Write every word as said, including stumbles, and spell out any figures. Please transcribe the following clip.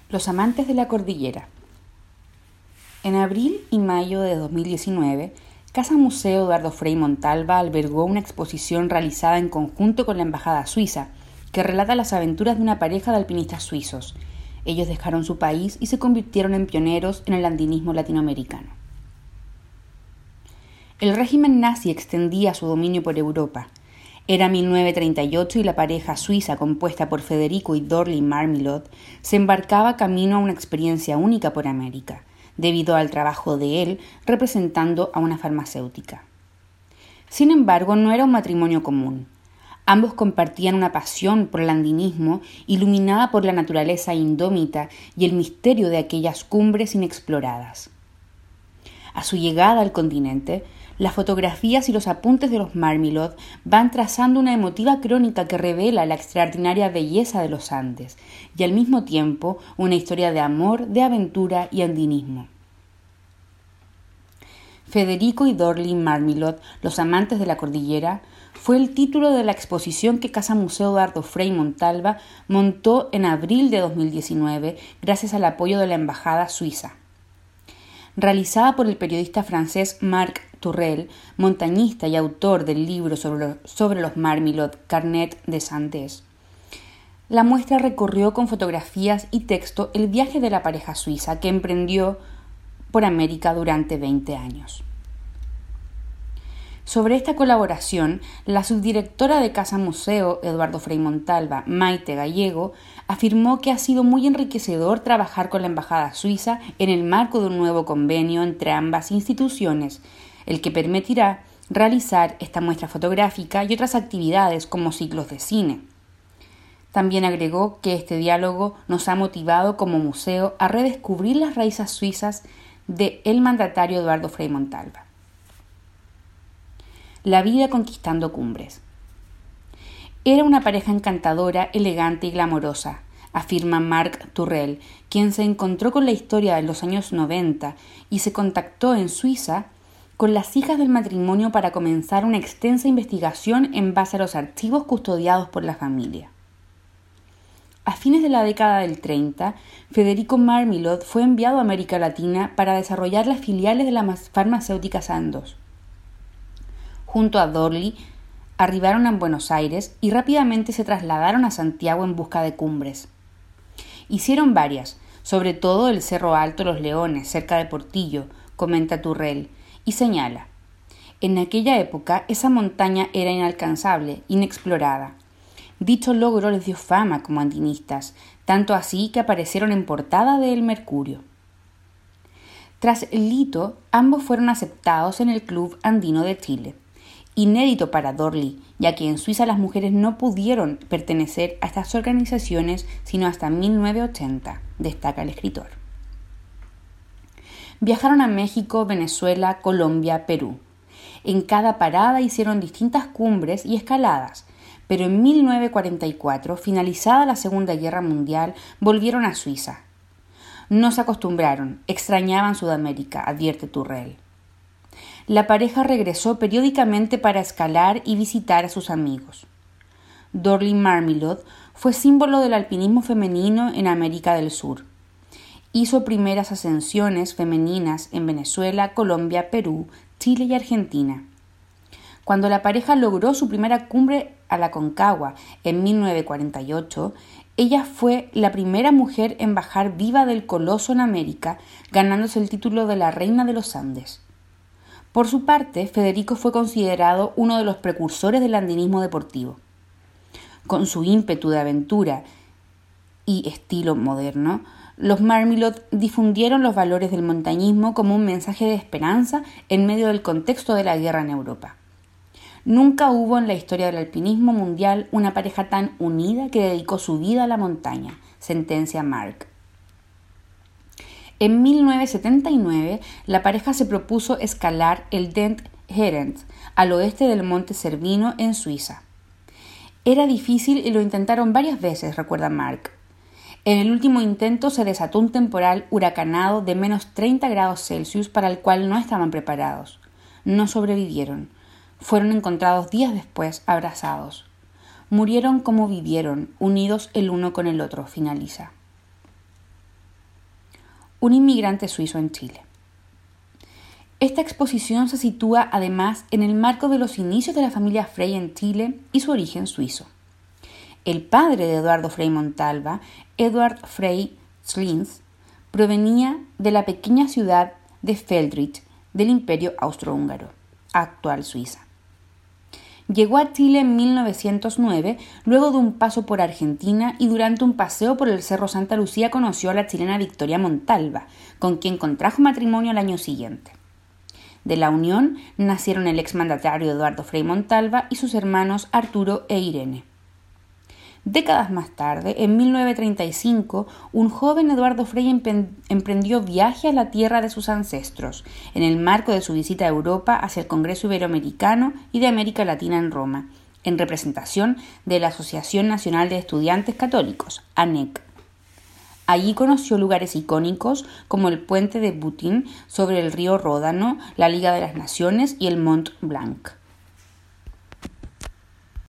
Los amantes de la cordillera. En abril y mayo de dos mil diecinueve, Casa Museo Eduardo Frei Montalva albergó una exposición realizada en conjunto con la Embajada Suiza, que relata las aventuras de una pareja de alpinistas suizos. Ellos dejaron su país y se convirtieron en pioneros en el andinismo latinoamericano. El régimen nazi extendía su dominio por Europa. Era mil novecientos treinta y ocho y la pareja suiza, compuesta por Federico y Dorli Marmelot, se embarcaba camino a una experiencia única por América, debido al trabajo de él representando a una farmacéutica. Sin embargo, no era un matrimonio común. Ambos compartían una pasión por el andinismo, iluminada por la naturaleza indómita y el misterio de aquellas cumbres inexploradas. A su llegada al continente, las fotografías y los apuntes de los Marmelot van trazando una emotiva crónica que revela la extraordinaria belleza de los Andes y al mismo tiempo una historia de amor, de aventura y andinismo. Federico y Dorli Marmelot, los amantes de la cordillera, fue el título de la exposición que Casa Museo Eduardo Frei Montalva montó en abril de dos mil diecinueve gracias al apoyo de la Embajada Suiza. Realizada por el periodista francés Marc Tourelle, montañista y autor del libro sobre, sobre los Marmelot, Carnet des Andes. La muestra recorrió con fotografías y texto el viaje de la pareja suiza que emprendió por América durante veinte años. Sobre esta colaboración, la subdirectora de Casa Museo, Eduardo Frei Montalva, Maite Gallego, afirmó que ha sido muy enriquecedor trabajar con la Embajada Suiza en el marco de un nuevo convenio entre ambas instituciones, el que permitirá realizar esta muestra fotográfica y otras actividades como ciclos de cine. También agregó que este diálogo nos ha motivado como museo a redescubrir las raíces suizas del mandatario Eduardo Frei Montalva. La vida conquistando cumbres. Era una pareja encantadora, elegante y glamorosa, afirma Marc Tourelle, quien se encontró con la historia de los años noventa y se contactó en Suiza con las hijas del matrimonio para comenzar una extensa investigación en base a los archivos custodiados por la familia. A fines de la década del treinta, Federico Marmelot fue enviado a América Latina para desarrollar las filiales de las farmacéuticas Sandoz. Junto a Dorli, arribaron a Buenos Aires y rápidamente se trasladaron a Santiago en busca de cumbres. Hicieron varias, sobre todo el Cerro Alto Los Leones, cerca de Portillo, comenta Tourelle, y señala: en aquella época esa montaña era inalcanzable, inexplorada. Dicho logro les dio fama como andinistas, tanto así que aparecieron en portada de El Mercurio. Tras el hito, ambos fueron aceptados en el Club Andino de Chile. Inédito para Dorli, ya que en Suiza las mujeres no pudieron pertenecer a estas organizaciones sino hasta mil novecientos ochenta, destaca el escritor. Viajaron a México, Venezuela, Colombia, Perú. En cada parada hicieron distintas cumbres y escaladas, pero en mil novecientos cuarenta y cuatro, finalizada la Segunda Guerra Mundial, volvieron a Suiza. No se acostumbraron, extrañaban Sudamérica, advierte Tourelle. La pareja regresó periódicamente para escalar y visitar a sus amigos. Dorli Marmelot fue símbolo del alpinismo femenino en América del Sur. Hizo primeras ascensiones femeninas en Venezuela, Colombia, Perú, Chile y Argentina. Cuando la pareja logró su primera cumbre a la Aconcagua en mil novecientos cuarenta y ocho, ella fue la primera mujer en bajar viva del coloso en América, ganándose el título de la Reina de los Andes. Por su parte, Federico fue considerado uno de los precursores del andinismo deportivo. Con su ímpetu de aventura y estilo moderno, los Marmelot difundieron los valores del montañismo como un mensaje de esperanza en medio del contexto de la guerra en Europa. Nunca hubo en la historia del alpinismo mundial una pareja tan unida que dedicó su vida a la montaña, sentencia Marc. En mil novecientos setenta y nueve, la pareja se propuso escalar el Dent Herens, al oeste del monte Cervino, en Suiza. Era difícil y lo intentaron varias veces, recuerda Marc. En el último intento se desató un temporal huracanado de menos treinta grados Celsius para el cual no estaban preparados. No sobrevivieron. Fueron encontrados días después abrazados. Murieron como vivieron, unidos el uno con el otro, finaliza. un inmigrante suizo en Chile. Esta exposición se sitúa además en el marco de los inicios de la familia Frey en Chile y su origen suizo. El padre de Eduardo Frei Montalva, Eduard Frei Schlings, provenía de la pequeña ciudad de Feldrich del Imperio Austrohúngaro, actual Suiza. Llegó a Chile en mil novecientos nueve, luego de un paso por Argentina, y durante un paseo por el Cerro Santa Lucía conoció a la chilena Victoria Montalva, con quien contrajo matrimonio al año siguiente. De la unión nacieron el exmandatario Eduardo Frei Montalva y sus hermanos Arturo e Irene. Décadas más tarde, en mil novecientos treinta y cinco, un joven Eduardo Frei emprendió viaje a la tierra de sus ancestros, en el marco de su visita a Europa hacia el Congreso Iberoamericano y de América Latina en Roma, en representación de la Asociación Nacional de Estudiantes Católicos, A N E C. Allí conoció lugares icónicos como el puente de Boutin sobre el río Ródano, la Liga de las Naciones y el Mont Blanc.